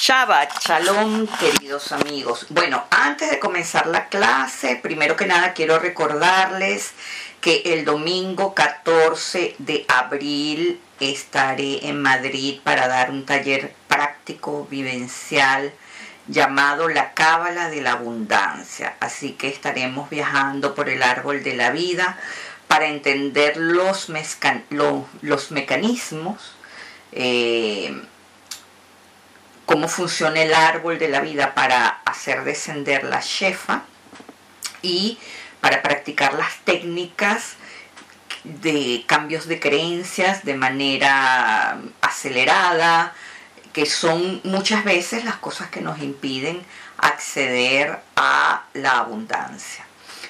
Shabbat Shalom, queridos amigos. Bueno, antes de comenzar la clase, primero que nada quiero recordarles que el domingo 14 de abril estaré en Madrid para dar un taller práctico vivencial llamado La Cábala de la Abundancia. Así que estaremos viajando por el árbol de la vida para entender los mecanismos, cómo funciona el árbol de la vida para hacer descender la shefa y para practicar las técnicas de cambios de creencias de manera acelerada, que son muchas veces las cosas que nos impiden acceder a la abundancia.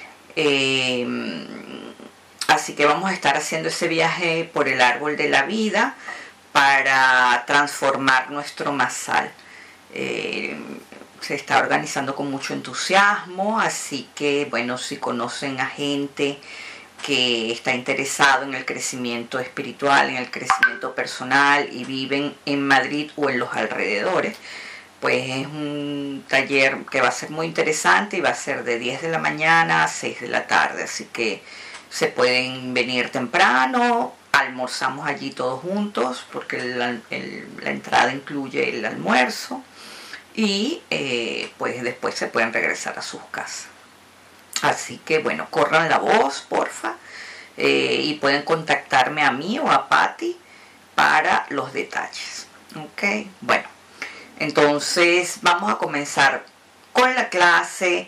Así que vamos a estar haciendo ese viaje por el árbol de la vida para transformar nuestro masal. Se está organizando con mucho entusiasmo, así que bueno, si conocen a gente que está interesado en el crecimiento espiritual, en el crecimiento personal y viven en Madrid o en los alrededores, pues es un taller que va a ser muy interesante y va a ser de 10 de la mañana a 6 de la tarde, así que se pueden venir temprano. Almorzamos allí todos juntos porque la entrada incluye el almuerzo y pues después se pueden regresar a sus casas. Así que bueno, corran la voz, porfa, y pueden contactarme a mí o a Patti para los detalles. Ok, bueno, entonces vamos a comenzar con la clase.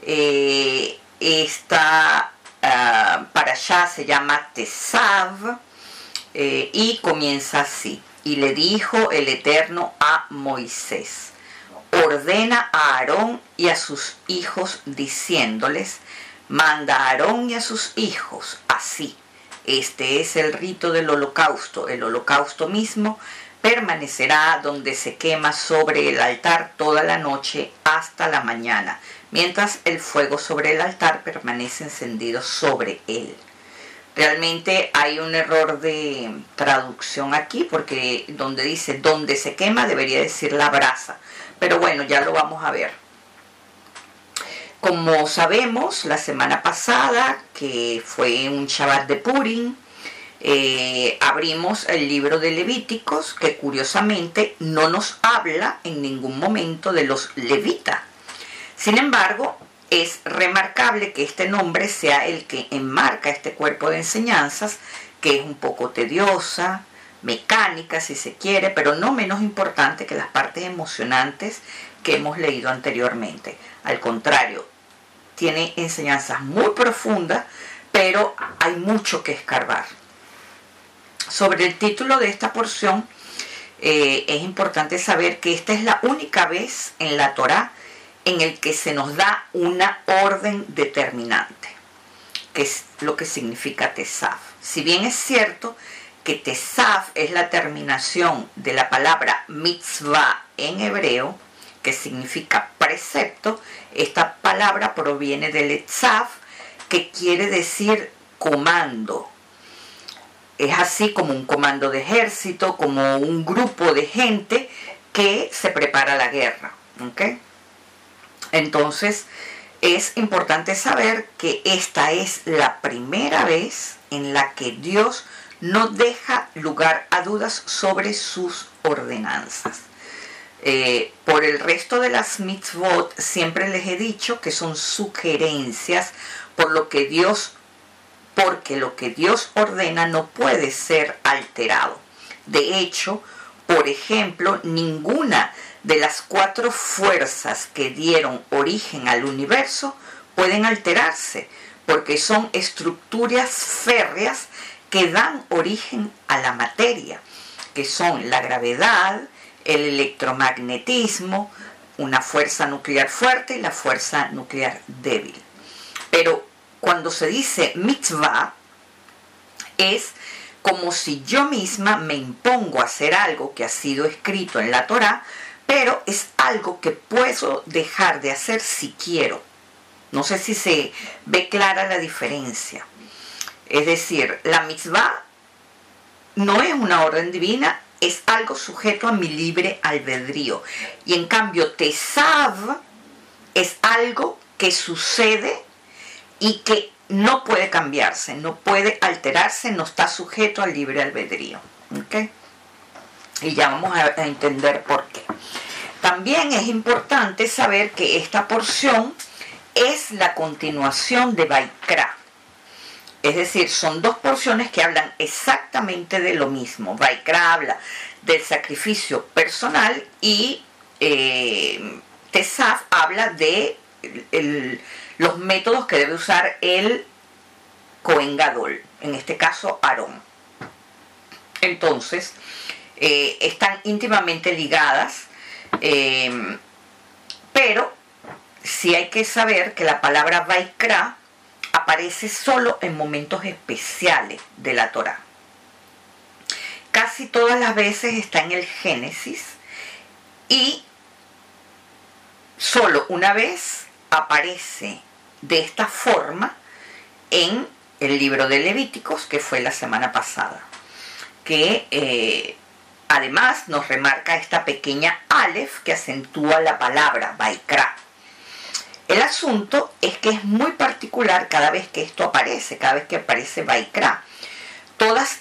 Esta para allá se llama Tesav. Y comienza así: y le dijo el Eterno a Moisés: ordena a Aarón y a sus hijos diciéndoles, manda a Aarón y a sus hijos así: este es el rito del holocausto. El holocausto mismo permanecerá donde se quema sobre el altar toda la noche hasta la mañana, mientras el fuego sobre el altar permanece encendido sobre él. Realmente hay un error de traducción aquí, porque donde dice donde se quema debería decir la brasa. Pero bueno, ya lo vamos a ver. Como sabemos, la semana pasada, que fue un Shabbat de Purim, abrimos el libro de Levíticos, que curiosamente no nos habla en ningún momento de los levitas. Sin embargo, es remarcable que este nombre sea el que enmarca este cuerpo de enseñanzas, que es un poco tediosa, mecánica si se quiere, pero no menos importante que las partes emocionantes que hemos leído anteriormente. Al contrario, tiene enseñanzas muy profundas, pero hay mucho que escarbar. Sobre el título de esta porción, es importante saber que esta es la única vez en la Torá en el que se nos da una orden determinante, que es lo que significa Tesav. Si bien es cierto que Tesav es la terminación de la palabra mitzvah en hebreo, que significa precepto, esta palabra proviene del etzav, que quiere decir comando. Es así como un comando de ejército, como un grupo de gente que se prepara a la guerra. ¿Okay? Entonces, es importante saber que esta es la primera vez en la que Dios no deja lugar a dudas sobre sus ordenanzas. Por el resto de las mitzvot, siempre les he dicho que son sugerencias, porque lo que Dios ordena no puede ser alterado. De hecho, por ejemplo, ninguna de las 4 fuerzas que dieron origen al universo pueden alterarse, porque son estructuras férreas que dan origen a la materia, que son la gravedad, el electromagnetismo, una fuerza nuclear fuerte y la fuerza nuclear débil. Pero cuando se dice mitzvah, es como si yo misma me impongo a hacer algo que ha sido escrito en la Torá, pero es algo que puedo dejar de hacer si quiero. No sé si se ve clara la diferencia. Es decir, la mitzvah no es una orden divina es algo sujeto a mi libre albedrío. Y en cambio, Tesav es algo que sucede y que no puede cambiarse, no puede alterarse, no está sujeto al libre albedrío. ¿Okay? Y ya vamos a entender por qué. También es importante saber que esta porción es la continuación de Vaikra. Es decir, son dos porciones que hablan exactamente de lo mismo. Vaikra habla del sacrificio personal y Tesav habla de los métodos que debe usar el Cohen Gadol, en este caso Aarón. Entonces, están íntimamente ligadas, pero sí hay que saber que la palabra Vaikra aparece solo en momentos especiales de la Torá. Casi todas las veces está en el Génesis y solo una vez aparece de esta forma en el libro de Levíticos, que fue la semana pasada, que además nos remarca esta pequeña Aleph que acentúa la palabra Vaikra. El asunto es que es muy particular cada vez que esto aparece, cada vez que aparece Vaikra. Todas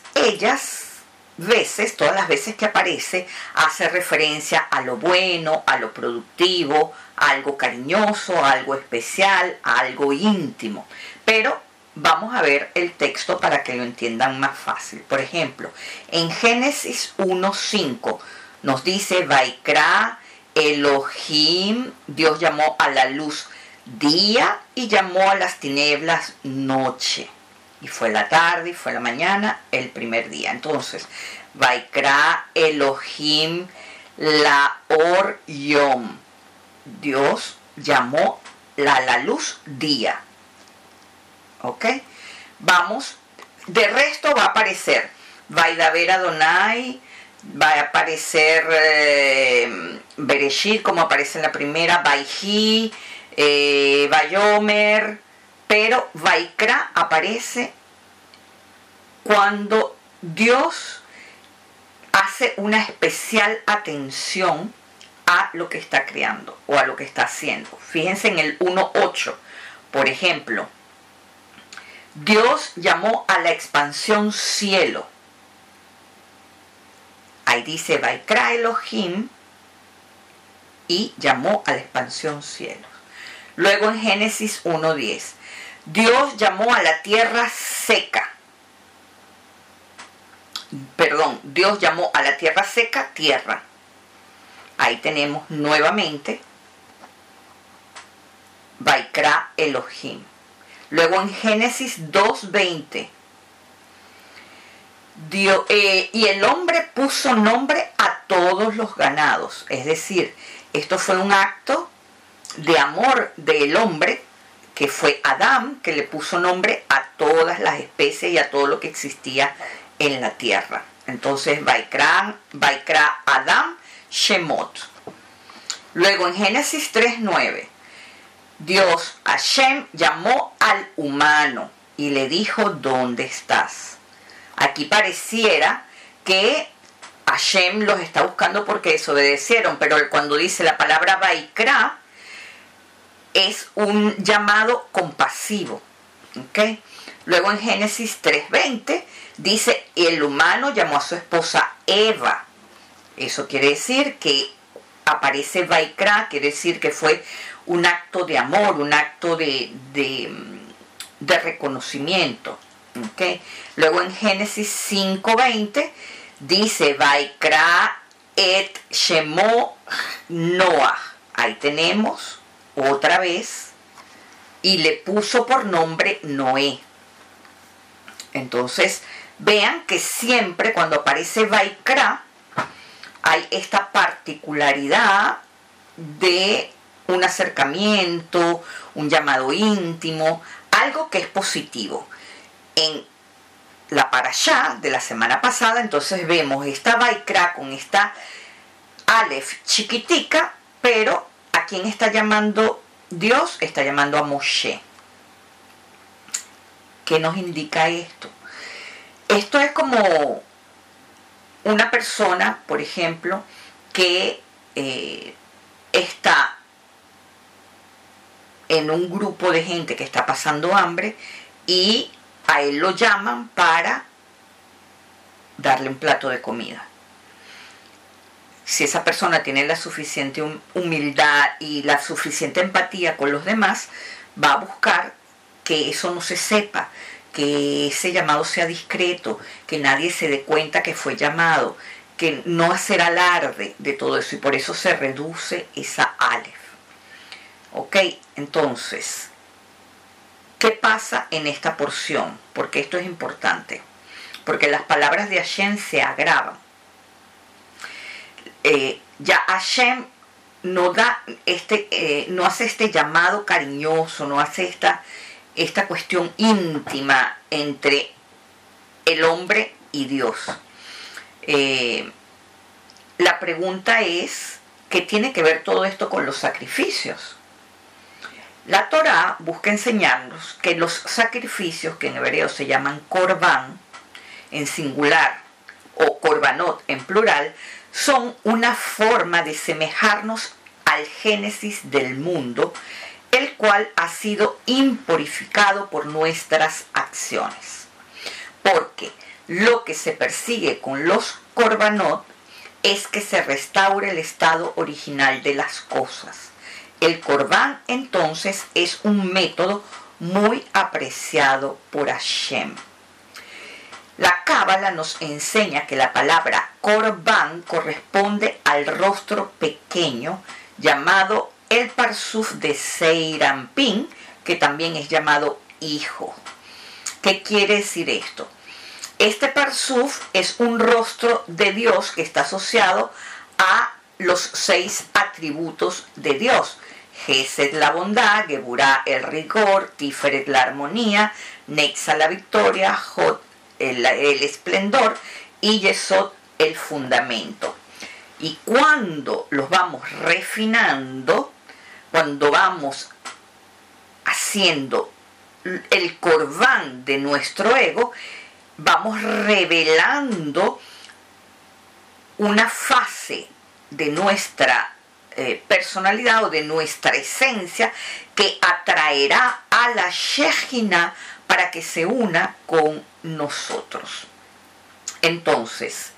las veces que aparece, hace referencia a lo bueno, a lo productivo, a algo cariñoso, a algo especial, a algo íntimo. Pero vamos a ver el texto para que lo entiendan más fácil. Por ejemplo, en Génesis 1:5 nos dice: Vaikra Elohim, Dios llamó a la luz día y llamó a las tinieblas noche. Y fue la tarde y fue la mañana el primer día. Entonces, Vaikra Elohim Laor Yom. Dios llamó la luz día. ¿Ok? Vamos. De resto va a aparecer Vaidaber Adonai, va a aparecer Bereshit, como aparece en la primera, Vaihi, Vayomer, pero Vaikra aparece cuando Dios hace una especial atención a lo que está creando o a lo que está haciendo. Fíjense en el 1:8, por ejemplo, Dios llamó a la expansión cielo. Ahí dice Vaikra Elohim y llamó a la expansión cielo. Luego en Génesis 1:10, Dios llamó a la tierra seca. Dios llamó a la tierra seca tierra. Ahí tenemos nuevamente Vaikra Elohim. Luego en Génesis 2:20, y el hombre puso nombre a todos los ganados. Es decir, esto fue un acto de amor del hombre, que fue Adán, que le puso nombre a todas las especies y a todo lo que existía en la tierra. Entonces, Vaikra Adam Shemot. Luego en Génesis 3:9, Dios, Hashem, llamó al humano y le dijo: ¿dónde estás? Aquí pareciera que Hashem los está buscando porque desobedecieron, pero cuando dice la palabra Vaikra, es un llamado compasivo. ¿Okay? Luego en Génesis 3:20 dice: el humano llamó a su esposa Eva. Eso quiere decir que aparece Vaikra, quiere decir que fue un acto de amor, un acto de reconocimiento. ¿Okay? Luego en Génesis 5:20 dice: Vaikra et Shemo Noah. Ahí tenemos otra vez, y le puso por nombre Noé. Entonces, vean que siempre cuando aparece Vaikra hay esta particularidad de un acercamiento, un llamado íntimo, algo que es positivo. En la parashá de la semana pasada, entonces vemos esta Vaikra con esta Aleph chiquitica, pero ¿a quién está llamando Dios? Está llamando a Moshe. ¿Qué nos indica esto? Esto es como una persona, por ejemplo, que está en un grupo de gente que está pasando hambre y a él lo llaman para darle un plato de comida. Si esa persona tiene la suficiente humildad y la suficiente empatía con los demás, va a buscar que eso no se sepa, que ese llamado sea discreto, que nadie se dé cuenta que fue llamado, que no hacer alarde de todo eso, y por eso se reduce esa alef. ¿Ok? Entonces, ¿qué pasa en esta porción? Porque esto es importante. Porque las palabras de Hashem se agravan. Ya Hashem no hace este llamado cariñoso, no hace esta cuestión íntima entre el hombre y Dios. La pregunta es, ¿qué tiene que ver todo esto con los sacrificios? La Torá busca enseñarnos que los sacrificios, que en hebreo se llaman korban, en singular, o korbanot en plural, son una forma de semejarnos al génesis del mundo, el cual ha sido impurificado por nuestras acciones. Porque lo que se persigue con los korbanot es que se restaure el estado original de las cosas. El Corbán, entonces, es un método muy apreciado por Hashem. La Cábala nos enseña que la palabra Corbán corresponde al rostro pequeño llamado el Parsuf de Seirampin, que también es llamado hijo. ¿Qué quiere decir esto? Este Parsuf es un rostro de Dios que está asociado a los 6 atributos de Dios. Gesed, la bondad; Geburah, el rigor; Tiferet, la armonía; Nexa, la victoria; Jod, el esplendor; y Yesod, el fundamento. Y cuando los vamos refinando, cuando vamos haciendo el corbán de nuestro ego, vamos revelando una fase de nuestra personalidad o de nuestra esencia que atraerá a la Shejina para que se una con nosotros. Entonces,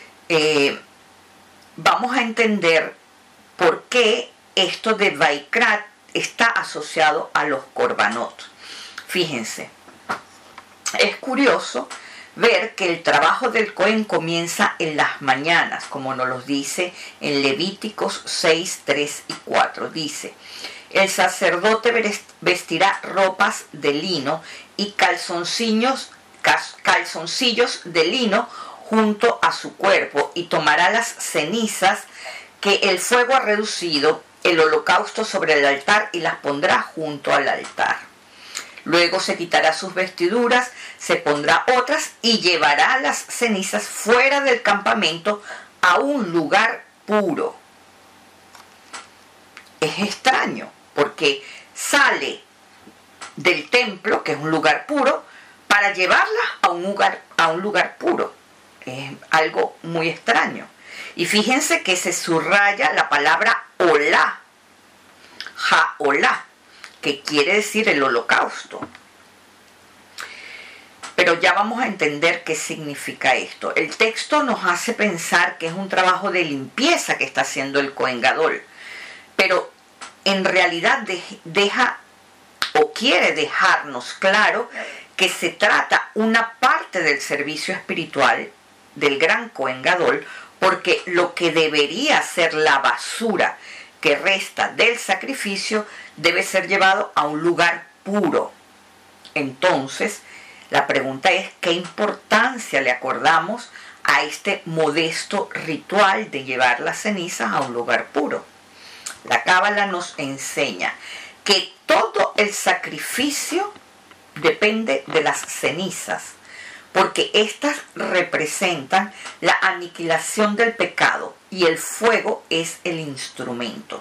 vamos a entender por qué esto de Vaikrat está asociado a los Korbanot. Fíjense, es curioso ver que el trabajo del Cohen comienza en las mañanas, como nos lo dice en Levíticos 6, 3 y 4. Dice: el sacerdote vestirá ropas de lino y calzoncillos de lino junto a su cuerpo, y tomará las cenizas que el fuego ha reducido, el holocausto sobre el altar, y las pondrá junto al altar. Luego se quitará sus vestiduras, se pondrá otras y llevará las cenizas fuera del campamento a un lugar puro. Es extraño, porque sale del templo, que es un lugar puro, para llevarlas a un lugar puro. Es algo muy extraño. Y fíjense que se subraya la palabra olá, ha-olá, que quiere decir el holocausto. Pero ya vamos a entender qué significa esto. El texto nos hace pensar que es un trabajo de limpieza que está haciendo el Cohen Gadol, pero en realidad deja o quiere dejarnos claro que se trata una parte del servicio espiritual del gran Cohen Gadol, porque lo que debería ser la basura que resta del sacrificio debe ser llevado a un lugar puro. Entonces, la pregunta es: ¿qué importancia le acordamos a este modesto ritual de llevar las cenizas a un lugar puro? La Cábala nos enseña que todo el sacrificio depende de las cenizas, porque éstas representan la aniquilación del pecado y el fuego es el instrumento.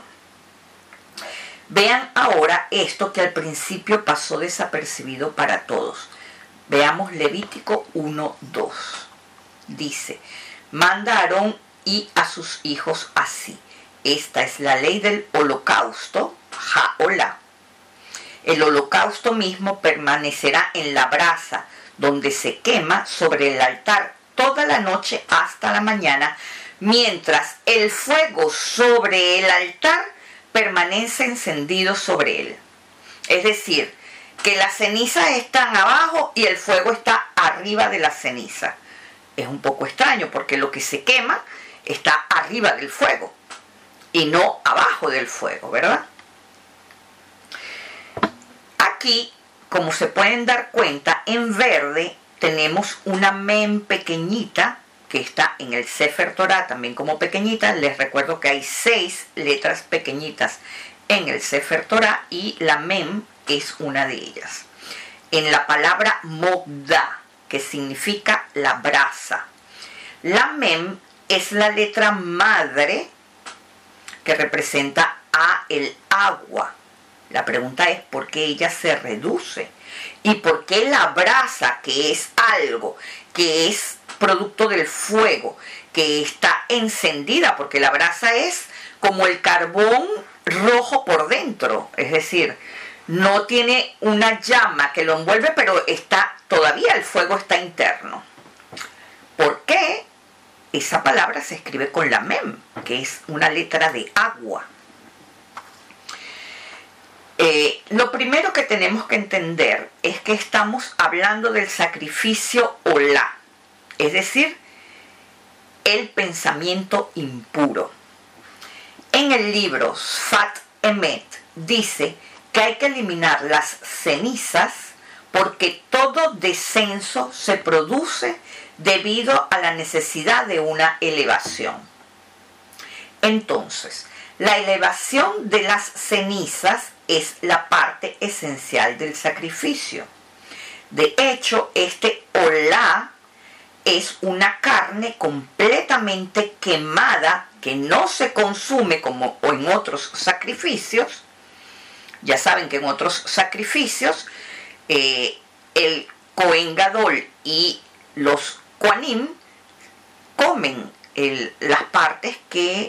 Vean ahora esto que al principio pasó desapercibido para todos. Veamos Levítico 1:2. Dice: manda a Aarón y a sus hijos así. Esta es la ley del holocausto, Jaolá. El holocausto mismo permanecerá en la brasa donde se quema sobre el altar toda la noche hasta la mañana, mientras el fuego sobre el altar permanece encendido sobre él. Es decir, que las cenizas están abajo y el fuego está arriba de la ceniza. Es un poco extraño porque lo que se quema está arriba del fuego y no abajo del fuego, ¿verdad? Aquí, como se pueden dar cuenta, en verde tenemos una mem pequeñita que está en el Sefer Torah también como pequeñita. Les recuerdo que hay 6 letras pequeñitas en el Sefer Torah y la mem es una de ellas. En la palabra mogda, que significa la brasa, la mem es la letra madre que representa a el agua. La pregunta es por qué ella se reduce y por qué la brasa, que es algo que es producto del fuego, que está encendida, porque la brasa es como el carbón rojo por dentro, es decir, no tiene una llama que lo envuelve, pero todavía el fuego está interno. ¿Por qué? Esa palabra se escribe con la mem, que es una letra de agua. Lo primero que tenemos que entender es que estamos hablando del sacrificio olá, es decir, el pensamiento impuro. En el libro Sfat Emet dice que hay que eliminar las cenizas porque todo descenso se produce debido a la necesidad de una elevación. Entonces, la elevación de las cenizas es la parte esencial del sacrificio. De hecho, este olá es una carne completamente quemada que no se consume como en otros sacrificios. Ya saben que en otros sacrificios el Cohen Gadol y los Kohanim comen las partes que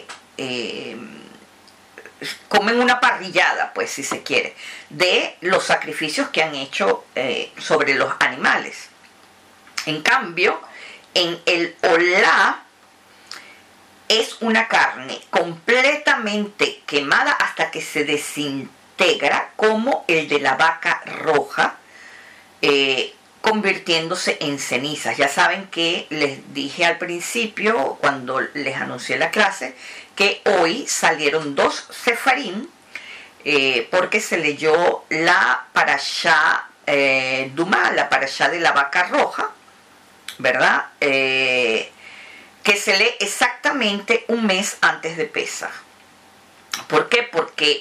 comen una parrillada, pues si se quiere, de los sacrificios que han hecho sobre los animales. En cambio, en el olá es una carne completamente quemada hasta que se desintegra, como el de la vaca roja, convirtiéndose en cenizas. Ya saben que les dije al principio, cuando les anuncié la clase, que hoy salieron 2 sefarim, porque se leyó la parashá Dumá, la parashá de la vaca roja, ¿verdad? Que se lee exactamente un mes antes de Pesaj. ¿Por qué? Porque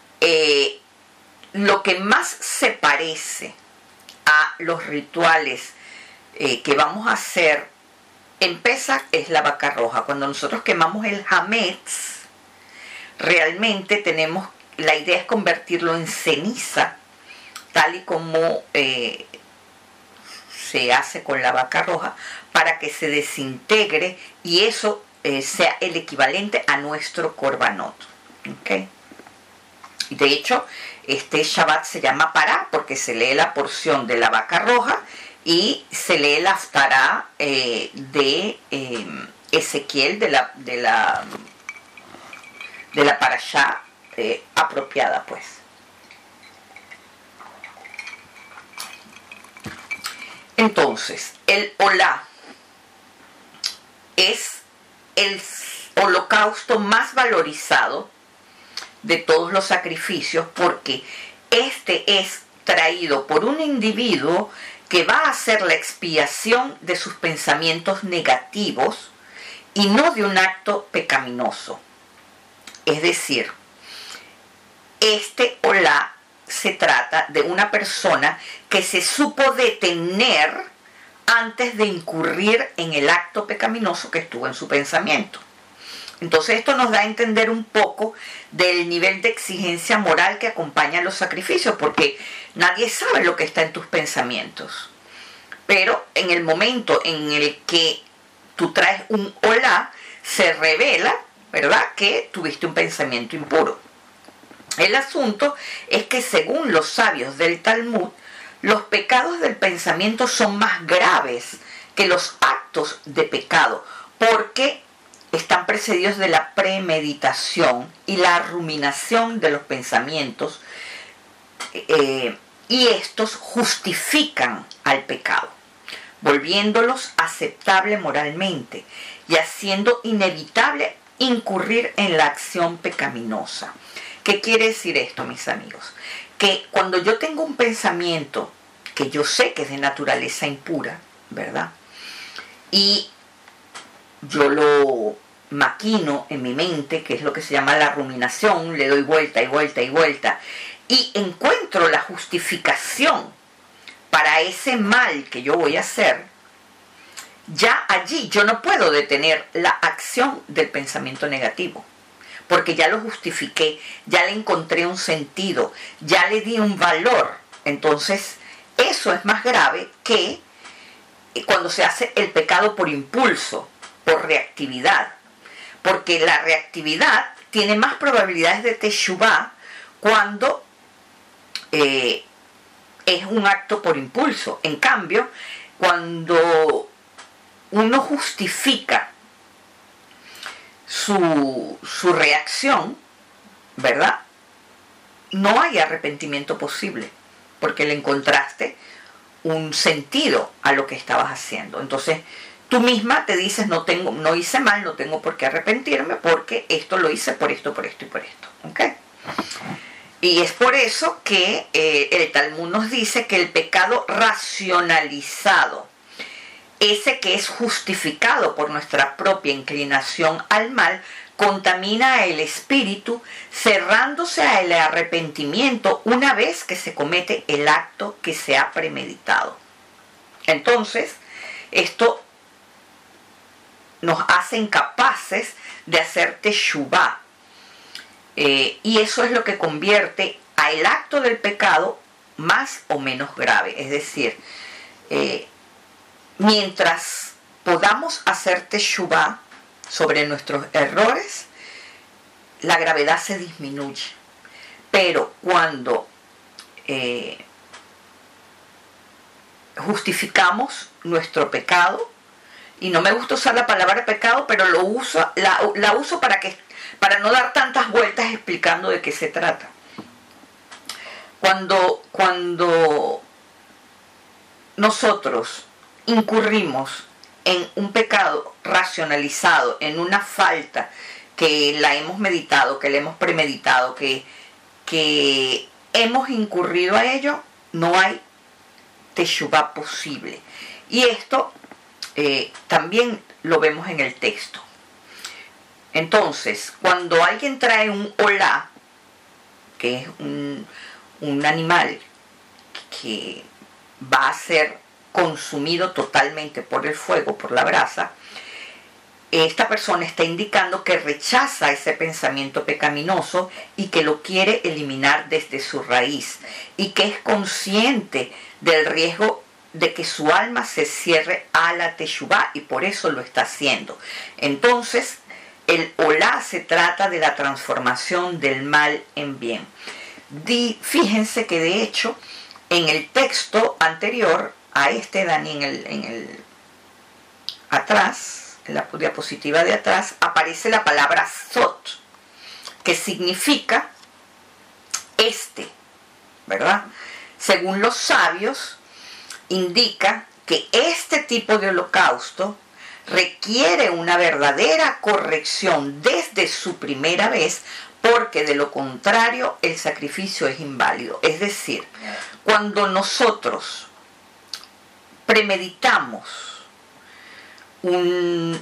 lo que más se parece a los rituales que vamos a hacer en Pesaj es la vaca roja. Cuando nosotros quemamos el hametz, realmente la idea es convertirlo en ceniza, tal y como se hace con la vaca roja, para que se desintegre y eso sea el equivalente a nuestro korbanot. ¿Okay? De hecho, este Shabbat se llama Pará porque se lee la porción de la vaca roja y se lee la haftará de Ezequiel, de la parashá apropiada, pues. Entonces, el olá es el holocausto más valorizado de todos los sacrificios porque este es traído por un individuo que va a hacer la expiación de sus pensamientos negativos y no de un acto pecaminoso. Es decir, este olá se trata de una persona que se supo detener antes de incurrir en el acto pecaminoso que estuvo en su pensamiento. Entonces esto nos da a entender un poco del nivel de exigencia moral que acompaña los sacrificios, porque nadie sabe lo que está en tus pensamientos. Pero en el momento en el que tú traes un hola, se revela, ¿verdad?, que tuviste un pensamiento impuro. El asunto es que según los sabios del Talmud, los pecados del pensamiento son más graves que los actos de pecado, porque están precedidos de la premeditación y la ruminación de los pensamientos, y estos justifican al pecado, volviéndolos aceptable moralmente y haciendo inevitable incurrir en la acción pecaminosa. ¿Qué quiere decir esto, mis amigos? Que cuando yo tengo un pensamiento que yo sé que es de naturaleza impura, ¿verdad?, y yo lo maquino en mi mente, que es lo que se llama la ruminación, le doy vuelta y vuelta y vuelta, y encuentro la justificación para ese mal que yo voy a hacer, ya allí yo no puedo detener la acción del pensamiento negativo, porque ya lo justifiqué, ya le encontré un sentido, ya le di un valor. Entonces, eso es más grave que cuando se hace el pecado por impulso, por reactividad, porque la reactividad tiene más probabilidades de teshuvá cuando es un acto por impulso. En cambio, cuando uno justifica su reacción, ¿verdad?, no hay arrepentimiento posible, porque le encontraste un sentido a lo que estabas haciendo. Entonces, tú misma te dices, no hice mal, no tengo por qué arrepentirme, porque esto lo hice por esto, por esto y por esto. ¿Ok? Y es por eso que el Talmud nos dice que el pecado racionalizado, ese que es justificado por nuestra propia inclinación al mal, contamina el espíritu, cerrándose al arrepentimiento una vez que se comete el acto que se ha premeditado. Entonces, esto nos hace incapaces de hacer teshuvá, y eso es lo que convierte al acto del pecado más o menos grave. Es decir, mientras podamos hacer teshuvá sobre nuestros errores, la gravedad se disminuye. Pero cuando justificamos nuestro pecado, y no me gusta usar la palabra pecado, pero la uso para no dar tantas vueltas explicando de qué se trata. Cuando nosotros incurrimos en un pecado racionalizado, en una falta que la hemos meditado, que la hemos premeditado, que hemos incurrido a ello, no hay teshuvá posible. Y esto también lo vemos en el texto. Entonces, cuando alguien trae un olá, que es un animal que va a ser consumido totalmente por el fuego, por la brasa, esta persona está indicando que rechaza ese pensamiento pecaminoso y que lo quiere eliminar desde su raíz, y que es consciente del riesgo de que su alma se cierre a la teshuvá, y por eso lo está haciendo. Entonces, el olá se trata de la transformación del mal en bien. Fíjense que de hecho, en el texto anterior a este, Dani, atrás, en la diapositiva de atrás, aparece la palabra zot, que significa ¿verdad? Según los sabios, indica que este tipo de holocausto requiere una verdadera corrección desde su primera vez, porque de lo contrario el sacrificio es inválido. Es decir, cuando nosotros premeditamos un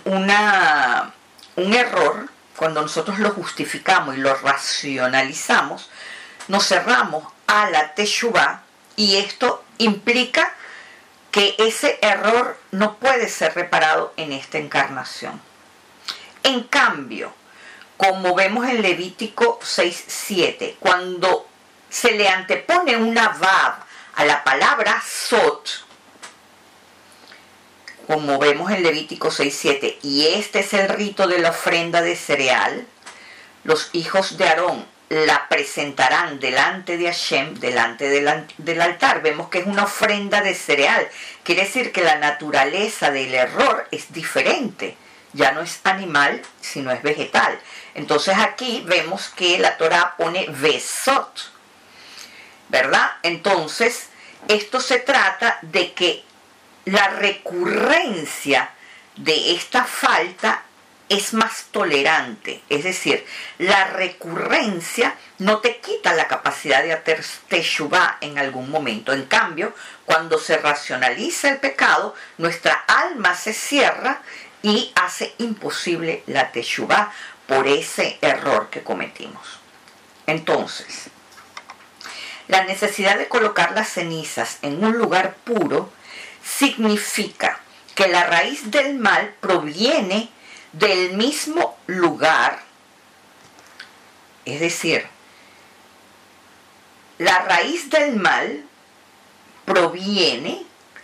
error, cuando nosotros lo justificamos y lo racionalizamos, nos cerramos a la teshuvá, y esto implica que ese error no puede ser reparado en esta encarnación. En cambio, como vemos en Levítico 6:7, cuando se le antepone una vav a la palabra zot, como vemos en Levítico 6:7, y este es el rito de la ofrenda de cereal, los hijos de Aarón la presentarán delante de Hashem, delante del altar. Vemos que es una ofrenda de cereal. Quiere decir que la naturaleza del error es diferente. Ya no es animal, sino es vegetal. Entonces aquí vemos que la Torah pone vesot, ¿verdad? Entonces, esto se trata de que la recurrencia de esta falta es más tolerante, es decir, la recurrencia no te quita la capacidad de hacer teshuvá en algún momento. En cambio, cuando se racionaliza el pecado, nuestra alma se cierra y hace imposible la teshuvá por ese error que cometimos. Entonces, la necesidad de colocar las cenizas en un lugar puro significa que la raíz del mal proviene del mismo lugar, es decir, la raíz del mal proviene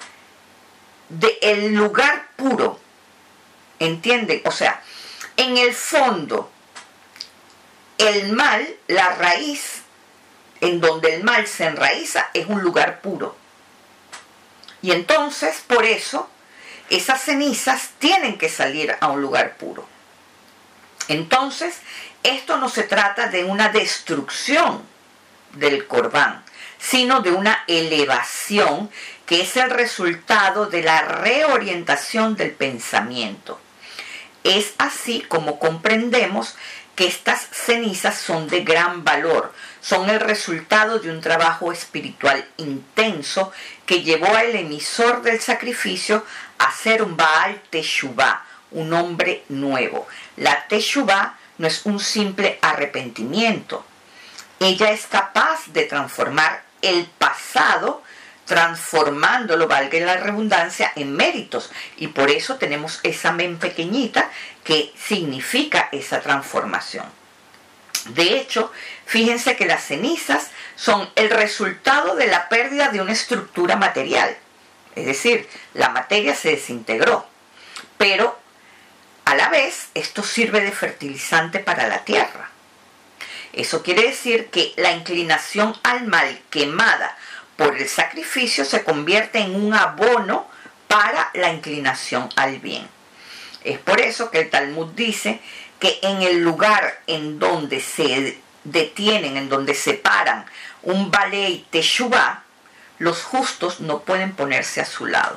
del lugar puro, ¿entienden? O sea, en el fondo, el mal, la raíz en donde el mal se enraiza es un lugar puro. Y entonces, por eso, esas cenizas tienen que salir a un lugar puro. Entonces, esto no se trata de una destrucción del Corbán, sino de una elevación que es el resultado de la reorientación del pensamiento. Es así como comprendemos que estas cenizas son de gran valor, son el resultado de un trabajo espiritual intenso que llevó al emisor del sacrificio a ser un Baal Teshuvá, un hombre nuevo. La Teshuvá no es un simple arrepentimiento. Ella es capaz de transformar el pasado, transformándolo, valga la redundancia, en méritos. Y por eso tenemos esa men pequeñita que significa esa transformación. De hecho, fíjense que las cenizas son el resultado de la pérdida de una estructura material. Es decir, la materia se desintegró. Pero, a la vez, esto sirve de fertilizante para la tierra. Eso quiere decir que la inclinación al mal quemada por el sacrificio se convierte en un abono para la inclinación al bien. Es por eso que el Talmud dice que en el lugar en donde se detienen, en donde separan un Balei Teshuvá, los justos no pueden ponerse a su lado.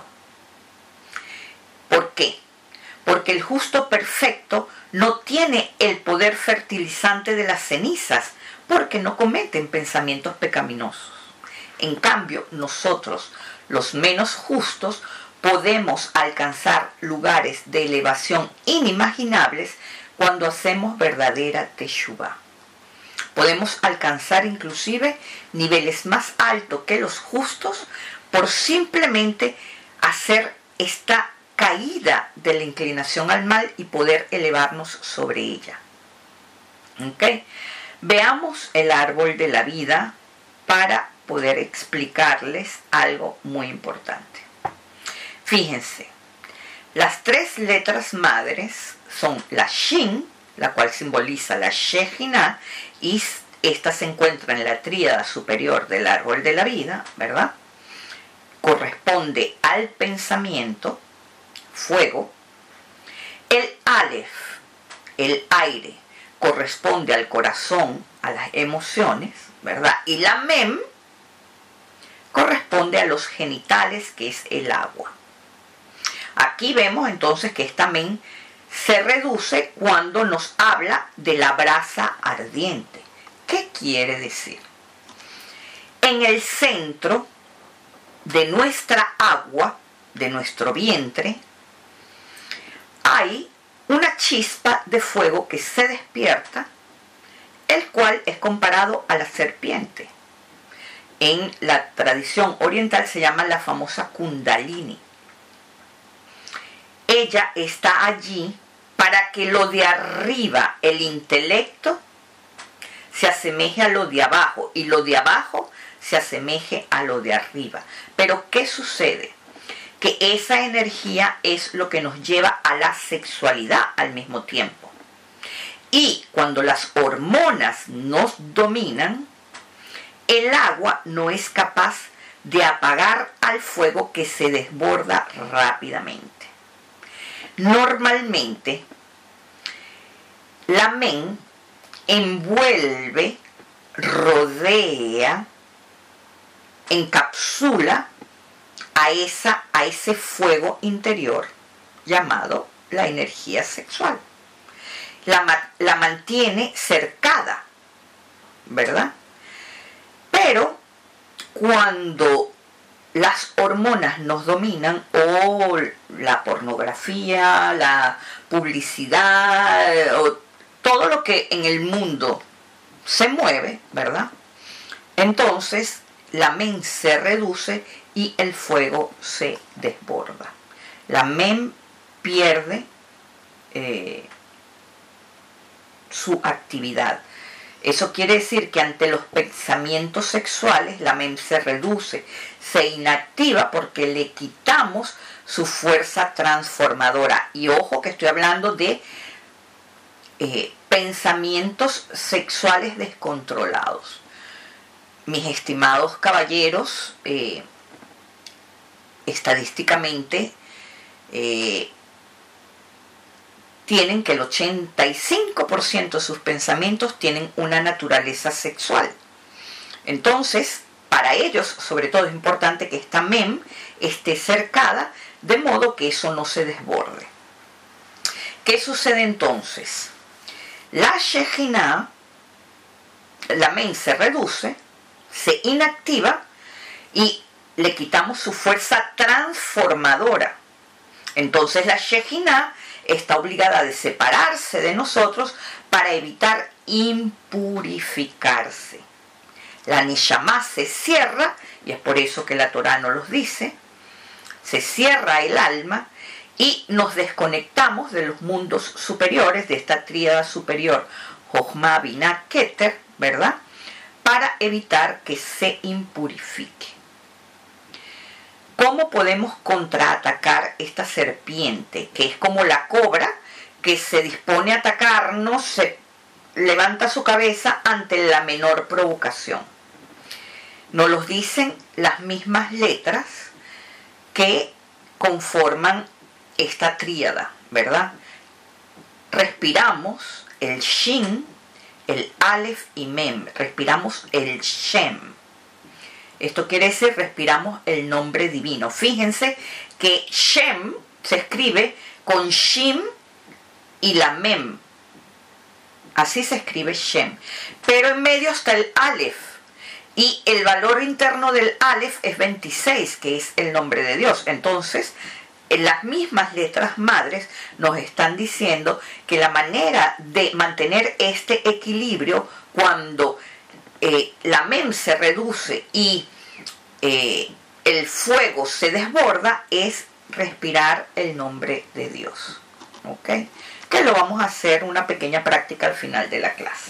¿Por qué? Porque el justo perfecto no tiene el poder fertilizante de las cenizas, porque no cometen pensamientos pecaminosos. En cambio, nosotros, los menos justos, podemos alcanzar lugares de elevación inimaginables cuando hacemos verdadera teshuvá. Podemos alcanzar inclusive niveles más altos que los justos por simplemente hacer esta caída de la inclinación al mal y poder elevarnos sobre ella. ¿Okay? Veamos el árbol de la vida para poder explicarles algo muy importante. Fíjense, las tres letras madres son la Shin, la cual simboliza la Shejinah, y esta se encuentra en la tríada superior del árbol de la vida, ¿verdad? Corresponde al pensamiento, fuego. El Aleph, el aire, corresponde al corazón, a las emociones, ¿verdad? Y la Mem corresponde a los genitales, que es el agua. Aquí vemos entonces que esta Mem se reduce cuando nos habla de la brasa ardiente. ¿Qué quiere decir? En el centro de nuestra agua, de nuestro vientre, hay una chispa de fuego que se despierta, el cual es comparado a la serpiente. En la tradición oriental se llama la famosa Kundalini. Ella está allí para que lo de arriba, el intelecto, se asemeje a lo de abajo y lo de abajo se asemeje a lo de arriba. Pero ¿qué sucede? que esa energía es lo que nos lleva a la sexualidad al mismo tiempo. Y cuando las hormonas nos dominan, el agua no es capaz de apagar al fuego que se desborda rápidamente. Normalmente, la men envuelve, rodea, encapsula a ese fuego interior llamado la energía sexual. La mantiene cercada, ¿verdad? Pero cuando las hormonas nos dominan, o la pornografía, la publicidad, o todo lo que en el mundo se mueve, ¿verdad? Entonces la men se reduce y el fuego se desborda. La men pierde su actividad. Eso quiere decir que ante los pensamientos sexuales la men se reduce, se inactiva porque le quitamos su fuerza transformadora. Y ojo que estoy hablando de pensamientos sexuales descontrolados. Mis estimados caballeros, estadísticamente tienen que el 85% de sus pensamientos tienen una naturaleza sexual. Entonces, para ellos, sobre todo, es importante que esta men esté cercada, de modo que eso no se desborde. ¿Qué sucede entonces? La Shejinah, la men se reduce, se inactiva y le quitamos su fuerza transformadora. Entonces la Shejinah está obligada a separarse de nosotros para evitar impurificarse. La Neshama se cierra, y es por eso que la Torá nos los dice, se cierra el alma y nos desconectamos de los mundos superiores, de esta tríada superior, Jochma, Binah, Keter, ¿verdad? Para evitar que se impurifique. ¿Cómo podemos contraatacar esta serpiente, que es como la cobra que se dispone a atacarnos, se levanta su cabeza ante la menor provocación? Nos lo dicen las mismas letras que conforman esta tríada, ¿verdad? Respiramos el Shin, el Aleph y Mem, respiramos el Shem. Esto quiere decir, respiramos el nombre divino. Fíjense que Shem se escribe con Shim y la Mem. Así se escribe Shem. Pero en medio está el Aleph. Y el valor interno del Aleph es 26, que es el nombre de Dios. Entonces, en las mismas letras madres nos están diciendo que la manera de mantener este equilibrio cuando la men se reduce y el fuego se desborda es respirar el nombre de Dios. ¿Ok? Que lo vamos a hacer una pequeña práctica al final de la clase.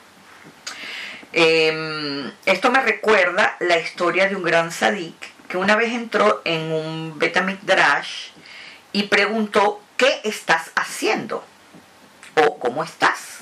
Esto me recuerda la historia de un gran tzadik que una vez entró en un Bet HaMikdash y preguntó: ¿qué estás haciendo? O ¿cómo estás?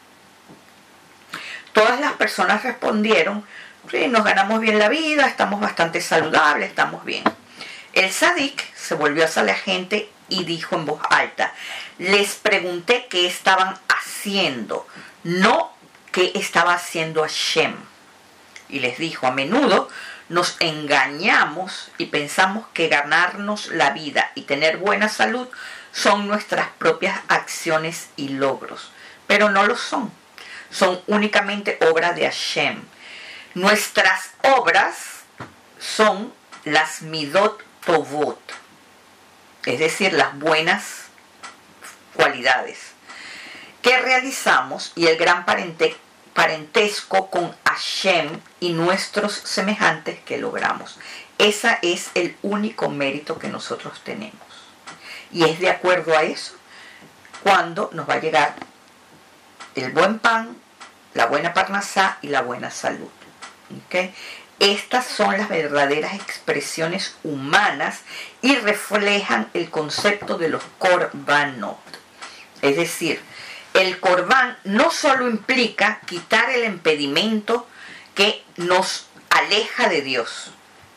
Todas las personas respondieron: sí, nos ganamos bien la vida, estamos bastante saludables, estamos bien. El tzadik se volvió hacia la gente y dijo en voz alta: les pregunté qué estaban haciendo, no qué estaba haciendo Hashem. Y les dijo: a menudo nos engañamos y pensamos que ganarnos la vida y tener buena salud son nuestras propias acciones y logros, pero no lo son. Son únicamente obra de Hashem. Nuestras obras son las midot tovot, es decir, las buenas cualidades que realizamos y el gran parentesco con Hashem y nuestros semejantes que logramos. Ese es el único mérito que nosotros tenemos. Y es de acuerdo a eso cuando nos va a llegar el buen pan, la buena parnasá y la buena salud. ¿Okay? Estas son las verdaderas expresiones humanas y reflejan el concepto de los korbanot. Es decir, el corbán no solo implica quitar el impedimento que nos aleja de Dios,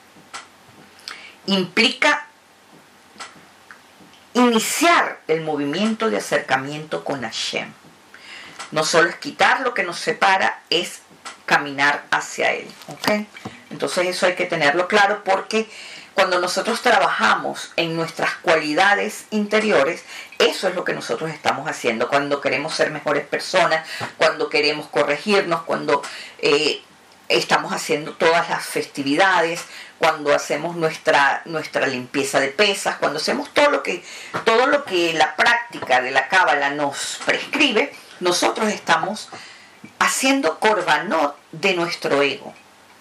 implica iniciar el movimiento de acercamiento con Hashem. No solo es quitar lo que nos separa, es caminar hacia Él. ¿Okay? Entonces eso hay que tenerlo claro, porque cuando nosotros trabajamos en nuestras cualidades interiores, eso es lo que nosotros estamos haciendo. Cuando queremos ser mejores personas, cuando queremos corregirnos, cuando estamos haciendo todas las festividades, cuando hacemos nuestra limpieza de pesas, cuando hacemos todo lo que la práctica de la Cábala nos prescribe, nosotros estamos haciendo korbanot de nuestro ego.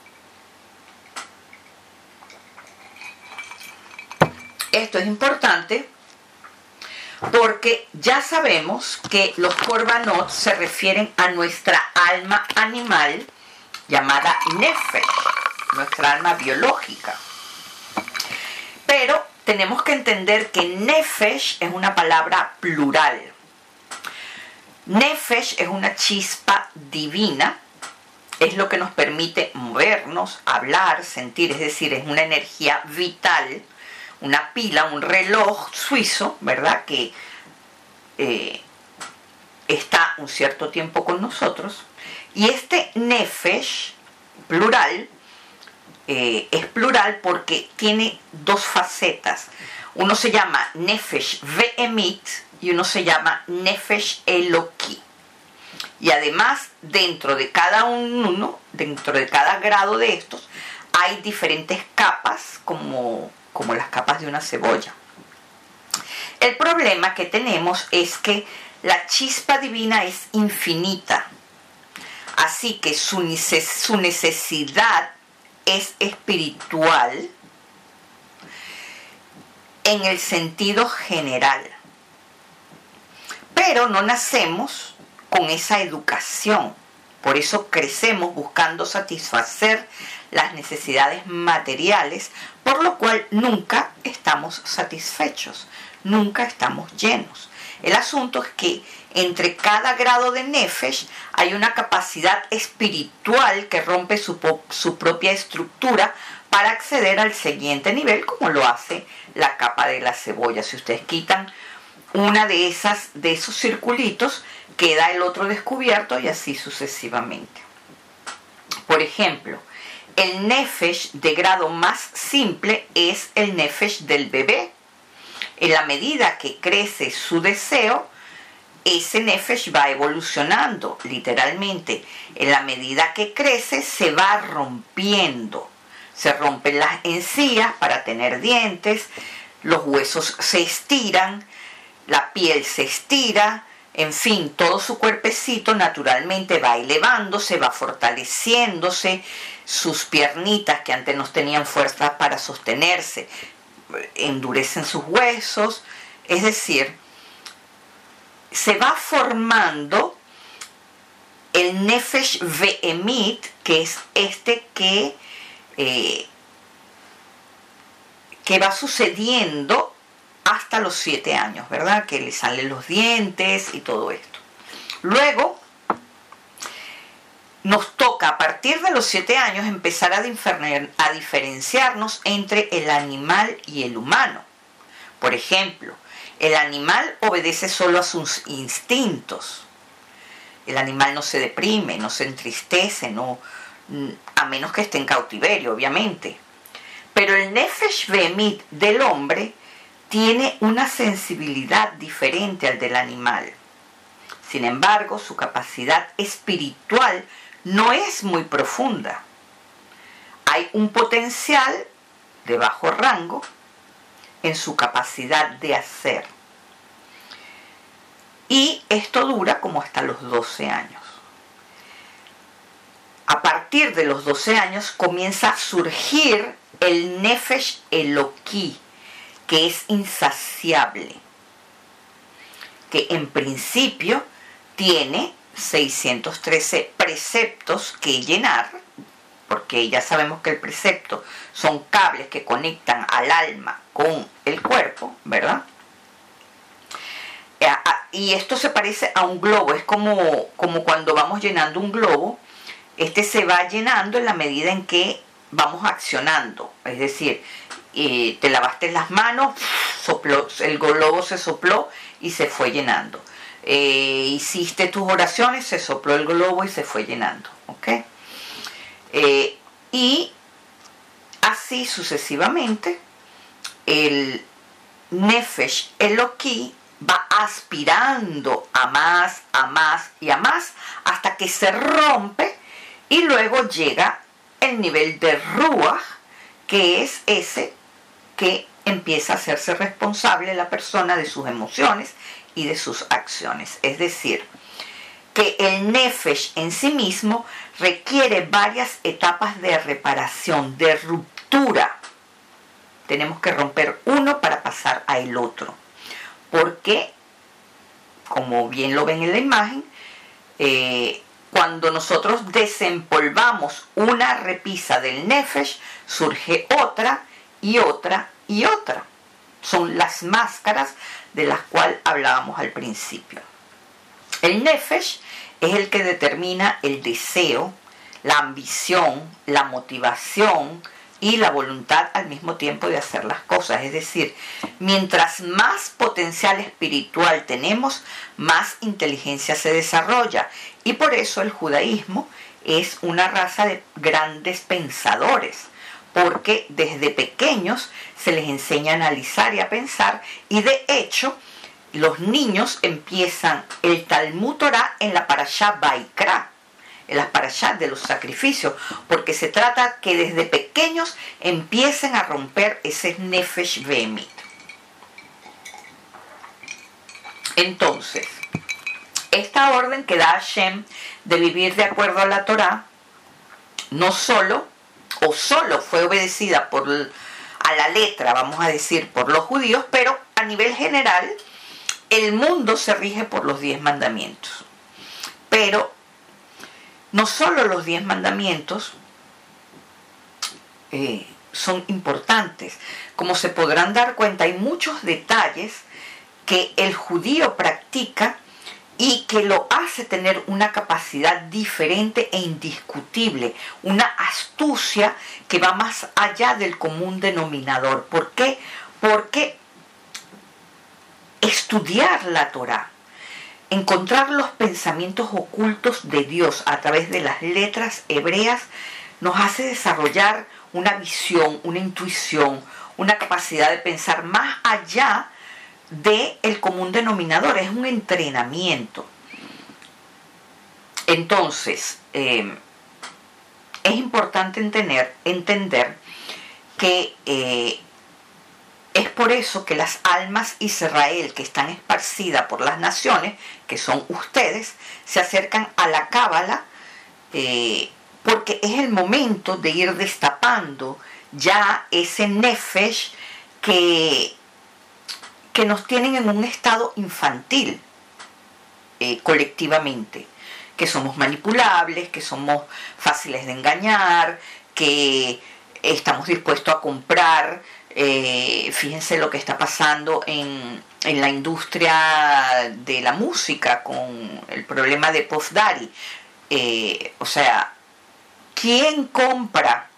Esto es importante porque ya sabemos que los korbanot se refieren a nuestra alma animal llamada nefesh, nuestra alma biológica. Pero tenemos que entender que nefesh es una palabra plural. Nefesh es una chispa divina, es lo que nos permite movernos, hablar, sentir, es decir, es una energía vital, una pila, un reloj suizo, ¿verdad?, que está un cierto tiempo con nosotros. Y este nefesh plural es plural porque tiene dos facetas. Uno se llama nefesh ve'emit y uno se llama nefesh eloki. Y además, dentro de cada grado de estos, hay diferentes capas, como las capas de una cebolla. El problema que tenemos es que la chispa divina es infinita, así que su necesidad es espiritual en el sentido general. Pero no nacemos con esa educación, por eso crecemos buscando satisfacer las necesidades materiales, por lo cual nunca estamos satisfechos, nunca estamos llenos. El asunto es que entre cada grado de nefesh hay una capacidad espiritual que rompe su propia estructura para acceder al siguiente nivel, como lo hace la capa de la cebolla. Si ustedes quitan una de esos circulitos, queda el otro descubierto y así sucesivamente. Por ejemplo, el nefesh de grado más simple es el nefesh del bebé. En la medida que crece su deseo, ese nefesh va evolucionando, literalmente. En la medida que crece, se va rompiendo. Se rompen las encías para tener dientes, los huesos se estiran, la piel se estira, en fin, todo su cuerpecito naturalmente va elevándose, va fortaleciéndose, sus piernitas que antes no tenían fuerza para sostenerse, endurecen sus huesos, es decir, se va formando el nefesh ve'emit, que es este que va sucediendo hasta los 7 años, ¿verdad? Que le salen los dientes y todo esto. Luego, nos toca a partir de los 7 años empezar a diferenciarnos entre el animal y el humano. Por ejemplo, el animal obedece solo a sus instintos. El animal no se deprime, no se entristece, a menos que esté en cautiverio, obviamente. Pero el nefesh ve'emit del hombre tiene una sensibilidad diferente al del animal. Sin embargo, su capacidad espiritual no es muy profunda. Hay un potencial de bajo rango en su capacidad de hacer. Y esto dura como hasta los 12 años. A partir de los 12 años comienza a surgir el nefesh eloki, que es insaciable, que en principio tiene 613 preceptos que llenar, porque ya sabemos que el precepto son cables que conectan al alma con el cuerpo, ¿verdad? Y esto se parece a un globo, es como cuando vamos llenando un globo, este se va llenando en la medida en que vamos accionando, es decir, te lavaste las manos, sopló, el globo se sopló y se fue llenando. Hiciste tus oraciones, se sopló el globo y se fue llenando, ¿ok? Y así sucesivamente, el Nefesh Eloquí va aspirando a más, a más y a más, hasta que se rompe y luego llega el nivel de Ruach, que es ese que empieza a hacerse responsable la persona de sus emociones y de sus acciones. Es decir, que el Nefesh en sí mismo requiere varias etapas de reparación, de ruptura. Tenemos que romper uno para pasar al otro. Porque, como bien lo ven en la imagen, cuando nosotros desempolvamos una repisa del Nefesh, surge otra y otra y otra. Son las máscaras de las cuales hablábamos al principio. El Nefesh es el que determina el deseo, la ambición, la motivación y la voluntad al mismo tiempo de hacer las cosas. Es decir, mientras más potencial espiritual tenemos, más inteligencia se desarrolla. Y por eso el judaísmo es una raza de grandes pensadores, porque desde pequeños se les enseña a analizar y a pensar, y de hecho los niños empiezan el Talmud Torah en la Parashá Vaikra, en las parashás de los sacrificios, porque se trata que desde pequeños empiecen a romper ese Nefesh Behemit. Entonces, esta orden que da Hashem de vivir de acuerdo a la Torah, no solo fue obedecida a la letra, vamos a decir, por los judíos, pero a nivel general, el mundo se rige por los 10 mandamientos. Pero no solo los 10 mandamientos son importantes. Como se podrán dar cuenta, hay muchos detalles que el judío practica y que lo hace tener una capacidad diferente e indiscutible, una astucia que va más allá del común denominador. ¿Por qué? Porque estudiar la Torá, encontrar los pensamientos ocultos de Dios a través de las letras hebreas, nos hace desarrollar una visión, una intuición, una capacidad de pensar más allá del común denominador. Es un entrenamiento. Entonces, es importante entender que es por eso que las almas Israel que están esparcidas por las naciones, que son ustedes, se acercan a la Cábala, porque es el momento de ir destapando ya ese Nefesh que nos tienen en un estado infantil colectivamente, que somos manipulables, que somos fáciles de engañar, que estamos dispuestos a comprar. Fíjense lo que está pasando en la industria de la música con el problema de Puff Daddy. O sea, ¿quién compra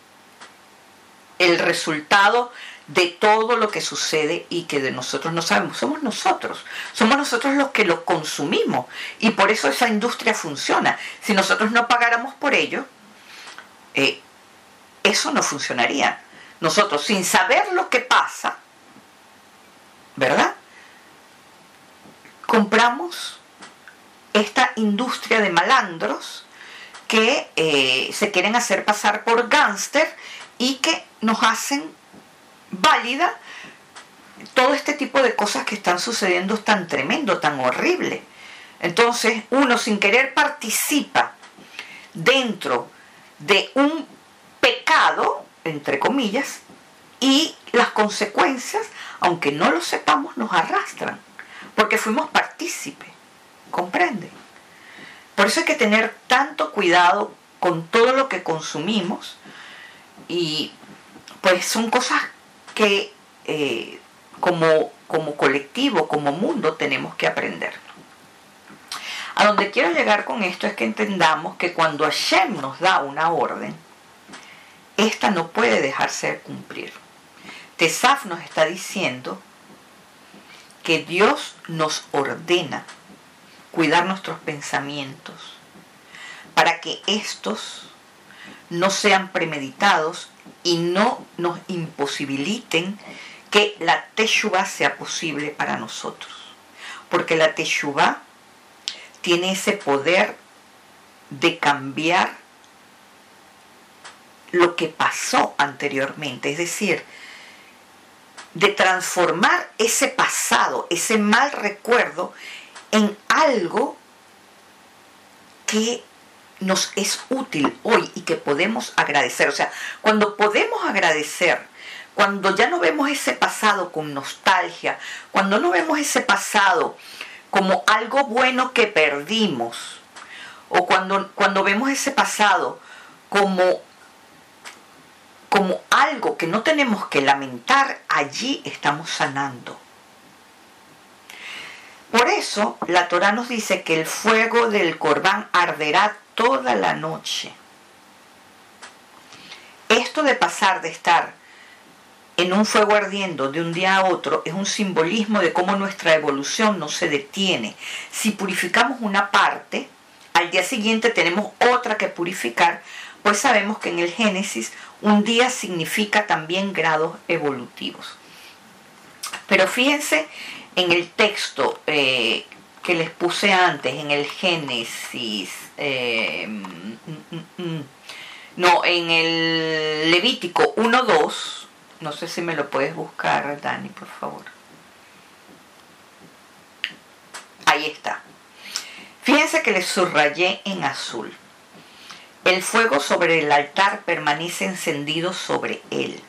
el resultado de todo lo que sucede y que de nosotros no sabemos? Somos nosotros los que lo consumimos, y por eso esa industria funciona. Si nosotros no pagáramos por ello, eso no funcionaría. Nosotros, sin saber lo que pasa, ¿verdad?, compramos esta industria de malandros que se quieren hacer pasar por gángster y que nos hacen válida todo este tipo de cosas que están sucediendo tan tremendo, tan horrible. Entonces uno sin querer participa dentro de un pecado, entre comillas, y las consecuencias, aunque no lo sepamos, nos arrastran, porque fuimos partícipes, ¿comprenden? Por eso hay que tener tanto cuidado con todo lo que consumimos, y pues son cosas que como colectivo, como mundo, tenemos que aprender. A donde quiero llegar con esto es que entendamos que cuando Hashem nos da una orden, esta no puede dejarse de cumplir. Tesaf nos está diciendo que Dios nos ordena cuidar nuestros pensamientos para que estos no sean premeditados y no nos imposibiliten que la teshuvá sea posible para nosotros. Porque la teshuvá tiene ese poder de cambiar lo que pasó anteriormente, es decir, de transformar ese pasado, ese mal recuerdo, en algo que nos es útil hoy y que podemos agradecer. O sea, cuando podemos agradecer, cuando ya no vemos ese pasado con nostalgia, cuando no vemos ese pasado como algo bueno que perdimos, o cuando vemos ese pasado como algo que no tenemos que lamentar, allí estamos sanando. Por eso la Torá nos dice que el fuego del Corbán arderá toda la noche. Esto de pasar de estar en un fuego ardiendo de un día a otro es un simbolismo de cómo nuestra evolución no se detiene. Si purificamos una parte, al día siguiente tenemos otra que purificar, pues sabemos que en el Génesis un día significa también grados evolutivos. Pero fíjense en el texto que les puse antes, en el Génesis, no, en el Levítico 1:2, no sé si me lo puedes buscar, Dani, por favor. Ahí está. Fíjense que les subrayé en azul. El fuego sobre el altar permanece encendido sobre él.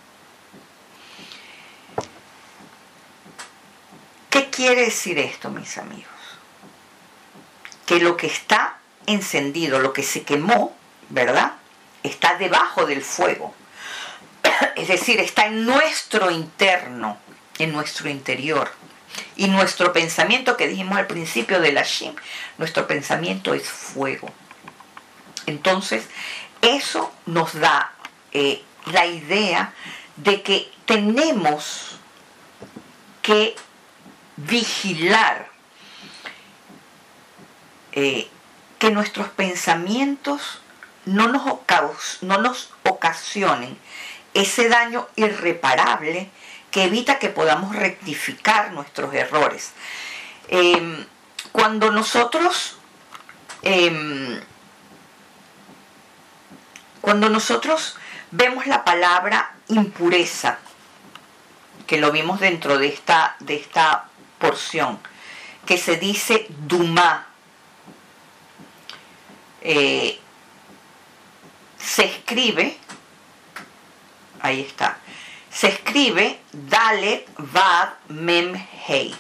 ¿Qué quiere decir esto, mis amigos? Que lo que está encendido, lo que se quemó, ¿verdad?, está debajo del fuego. Es decir, está en nuestro interno, en nuestro interior. Y nuestro pensamiento, que dijimos al principio de la Shim, nuestro pensamiento es fuego. Entonces, eso nos da la idea de que tenemos que vigilar que nuestros pensamientos no nos ocasionen ese daño irreparable que evita que podamos rectificar nuestros errores. Cuando nosotros vemos la palabra impureza, que lo vimos dentro de esta porción, que se dice Dumá, se escribe, ahí está, se escribe Dalet Vav Mem Hei.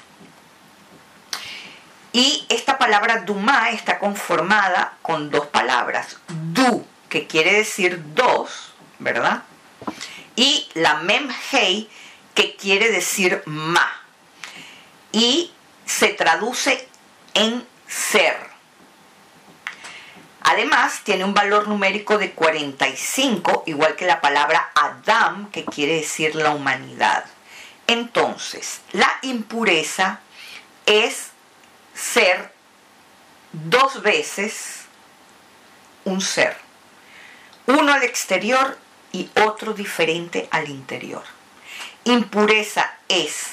Y esta palabra Dumá está conformada con dos palabras, Du, que quiere decir dos, ¿verdad?, y la Mem Hei, que quiere decir Ma, y se traduce en ser. Además, tiene un valor numérico de 45, igual que la palabra Adam, que quiere decir la humanidad. Entonces, la impureza es ser dos veces un ser. Uno al exterior y otro diferente al interior. Impureza es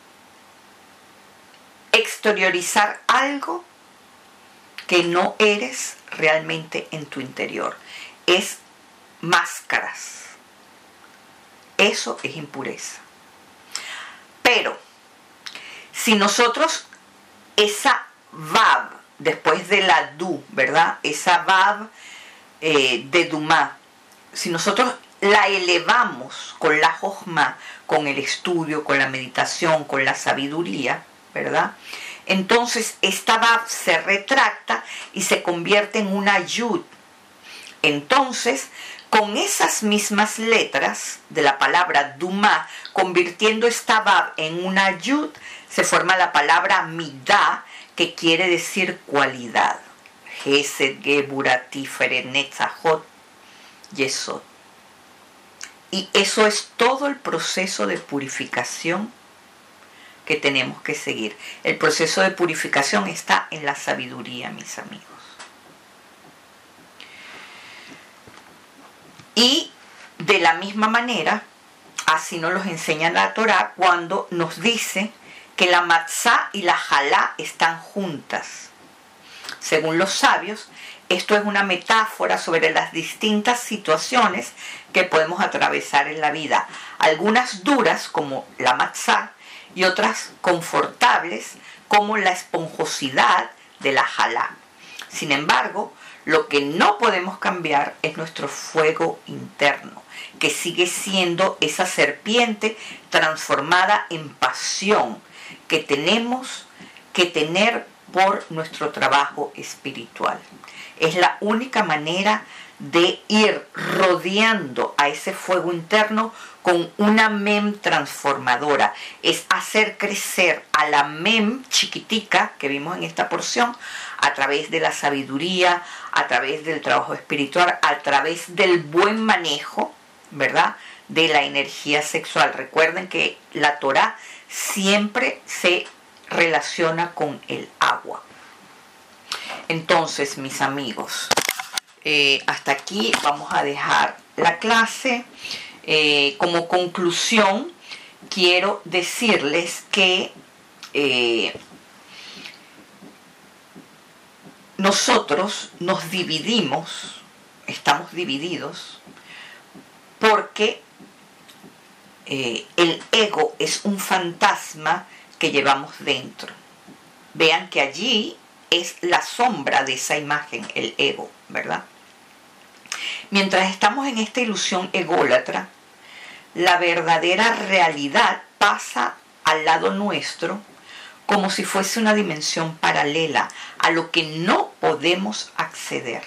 exteriorizar algo que no eres realmente en tu interior. Es máscaras. Eso es impureza. Pero si nosotros esa Vav, después de la Du, ¿verdad?, esa Vav de Dumá, si nosotros la elevamos con la Jochma, con el estudio, con la meditación, con la sabiduría, ¿verdad?, entonces esta Vav se retracta y se convierte en una Yud. Entonces, con esas mismas letras de la palabra Duma, convirtiendo esta Bab en una Yud, se forma la palabra Midah, que quiere decir cualidad. Gesed, Gebura, Tiferet, Netzachot, Yesod. Y eso es todo el proceso de purificación que tenemos que seguir. El proceso de purificación está en la sabiduría, mis amigos. Y de la misma manera, así nos los enseña la Torá cuando nos dice que la matzá y la jalá están juntas. Según los sabios, esto es una metáfora sobre las distintas situaciones que podemos atravesar en la vida. Algunas duras, como la matzá, y otras confortables, como la esponjosidad de la jalá. Sin embargo, lo que no podemos cambiar es nuestro fuego interno, que sigue siendo esa serpiente transformada en pasión que tenemos que tener por nuestro trabajo espiritual. Es la única manera de ir rodeando a ese fuego interno con una mem transformadora. Es hacer crecer a la mem chiquitica que vimos en esta porción a través de la sabiduría, a través del trabajo espiritual, a través del buen manejo, ¿verdad?, de la energía sexual. Recuerden que la Torá siempre se relaciona con el agua. Entonces, mis amigos, hasta aquí vamos a dejar la clase. Como conclusión, quiero decirles que nosotros nos dividimos, estamos divididos, porque el ego es un fantasma que llevamos dentro. Vean que allí es la sombra de esa imagen, el ego, ¿verdad? Mientras estamos en esta ilusión ególatra, la verdadera realidad pasa al lado nuestro como si fuese una dimensión paralela a lo que no podemos acceder.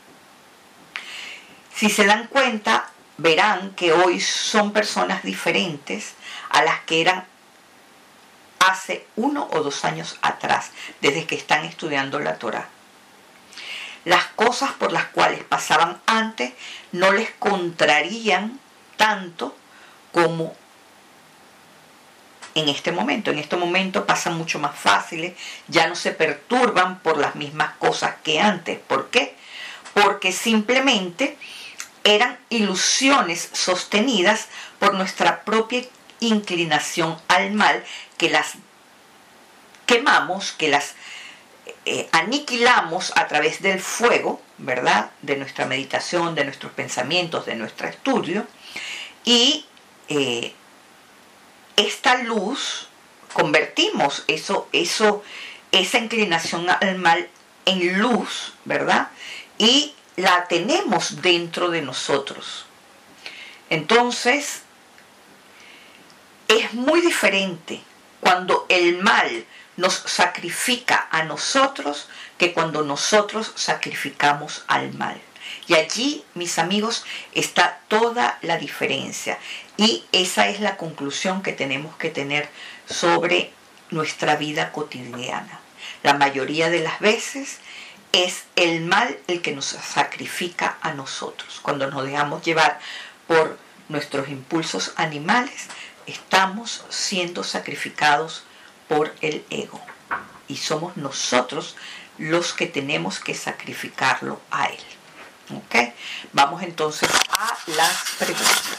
Si se dan cuenta, verán que hoy son personas diferentes a las que eran hace 1 o 2 años atrás, desde que están estudiando la Torá. Las cosas por las cuales pasaban antes no les contrarían tanto como en este momento. En este momento pasan mucho más fáciles, ya no se perturban por las mismas cosas que antes. ¿Por qué? Porque simplemente eran ilusiones sostenidas por nuestra propia inclinación al mal, que las quemamos, que las aniquilamos a través del fuego, ¿verdad?, de nuestra meditación, de nuestros pensamientos, de nuestro estudio, y esta luz, convertimos esa inclinación al mal en luz, ¿verdad?, y la tenemos dentro de nosotros. Entonces, es muy diferente cuando el mal nos sacrifica a nosotros que cuando nosotros sacrificamos al mal. Y allí, mis amigos, está toda la diferencia. Y esa es la conclusión que tenemos que tener sobre nuestra vida cotidiana. La mayoría de las veces es el mal el que nos sacrifica a nosotros. Cuando nos dejamos llevar por nuestros impulsos animales, estamos siendo sacrificados por el ego. Y somos nosotros los que tenemos que sacrificarlo a él. ¿Ok? Vamos entonces a las preguntas.